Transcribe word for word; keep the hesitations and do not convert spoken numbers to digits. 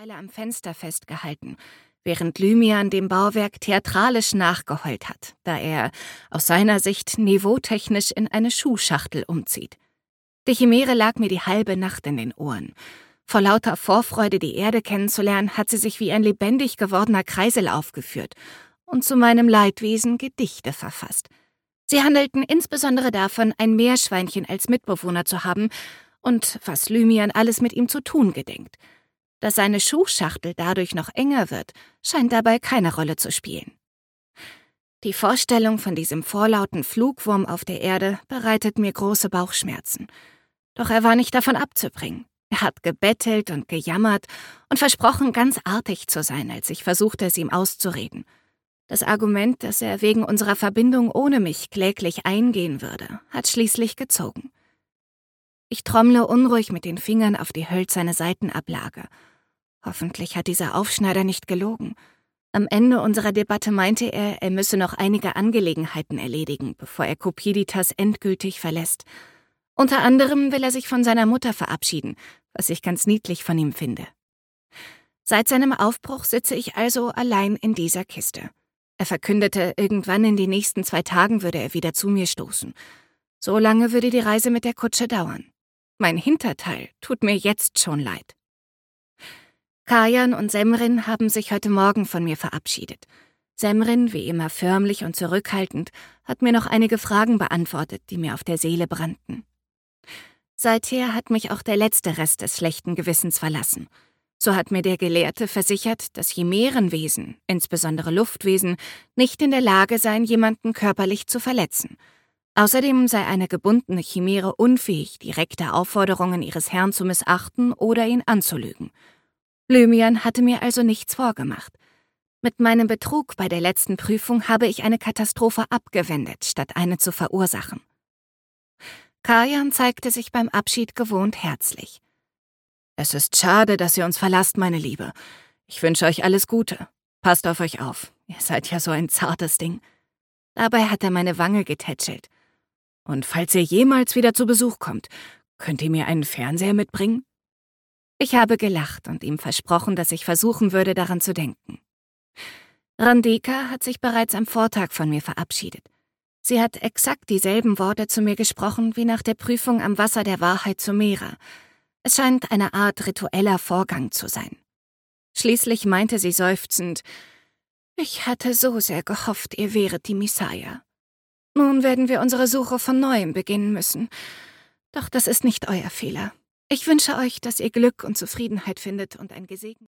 Seile am Fenster festgehalten, während Lymian dem Bauwerk theatralisch nachgeheult hat, da er aus seiner Sicht niveautechnisch in eine Schuhschachtel umzieht. Die Chimäre lag mir die halbe Nacht in den Ohren. Vor lauter Vorfreude, die Erde kennenzulernen, hat sie sich wie ein lebendig gewordener Kreisel aufgeführt und zu meinem Leidwesen Gedichte verfasst. Sie handelten insbesondere davon, ein Meerschweinchen als Mitbewohner zu haben und was Lymian alles mit ihm zu tun gedenkt. Dass seine Schuhschachtel dadurch noch enger wird, scheint dabei keine Rolle zu spielen. Die Vorstellung von diesem vorlauten Flugwurm auf der Erde bereitet mir große Bauchschmerzen. Doch er war nicht davon abzubringen. Er hat gebettelt und gejammert und versprochen, ganz artig zu sein, als ich versuchte, es ihm auszureden. Das Argument, dass er wegen unserer Verbindung ohne mich kläglich eingehen würde, hat schließlich gezogen. Ich trommle unruhig mit den Fingern auf die hölzerne Seitenablage. Hoffentlich hat dieser Aufschneider nicht gelogen. Am Ende unserer Debatte meinte er, er müsse noch einige Angelegenheiten erledigen, bevor er Kopiditas endgültig verlässt. Unter anderem will er sich von seiner Mutter verabschieden, was ich ganz niedlich von ihm finde. Seit seinem Aufbruch sitze ich also allein in dieser Kiste. Er verkündete, irgendwann in den nächsten zwei Tagen würde er wieder zu mir stoßen. So lange würde die Reise mit der Kutsche dauern. Mein Hinterteil tut mir jetzt schon leid. Kajan und Semrin haben sich heute Morgen von mir verabschiedet. Semrin, wie immer förmlich und zurückhaltend, hat mir noch einige Fragen beantwortet, die mir auf der Seele brannten. Seither hat mich auch der letzte Rest des schlechten Gewissens verlassen. So hat mir der Gelehrte versichert, dass Chimärenwesen, insbesondere Luftwesen, nicht in der Lage seien, jemanden körperlich zu verletzen. Außerdem sei eine gebundene Chimäre unfähig, direkte Aufforderungen ihres Herrn zu missachten oder ihn anzulügen. Lymian hatte mir also nichts vorgemacht. Mit meinem Betrug bei der letzten Prüfung habe ich eine Katastrophe abgewendet, statt eine zu verursachen. Kajan zeigte sich beim Abschied gewohnt herzlich. »Es ist schade, dass ihr uns verlasst, meine Liebe. Ich wünsche euch alles Gute. Passt auf euch auf. Ihr seid ja so ein zartes Ding.« Dabei hat er meine Wange getätschelt. »Und falls ihr jemals wieder zu Besuch kommt, könnt ihr mir einen Fernseher mitbringen?« Ich habe gelacht und ihm versprochen, dass ich versuchen würde, daran zu denken. Randika hat sich bereits am Vortag von mir verabschiedet. Sie hat exakt dieselben Worte zu mir gesprochen wie nach der Prüfung am Wasser der Wahrheit zu Mera. Es scheint eine Art ritueller Vorgang zu sein. Schließlich meinte sie seufzend, »Ich hatte so sehr gehofft, ihr wäret die Messiah. Nun werden wir unsere Suche von Neuem beginnen müssen. Doch das ist nicht euer Fehler. Ich wünsche euch, dass ihr Glück und Zufriedenheit findet und ein gesegnetes